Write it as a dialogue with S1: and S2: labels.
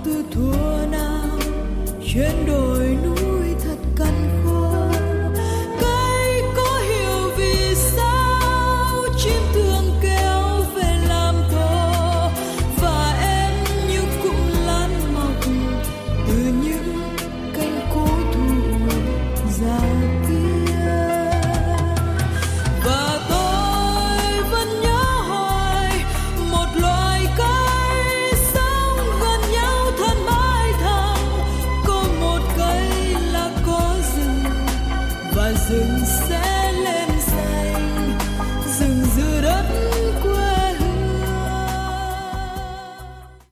S1: từ thuở nào trên đồi núi thật cằn khô. Cây có hiểu vì sao chim thường kéo về làm tổ, và em như cụm lan mọc từ những cánh cổ thụ già kia. Và tôi vẫn nhớ hoài một loài cây sống gần nhau thân mãi thầm. Có một cây là có rừng, và rừng sẽ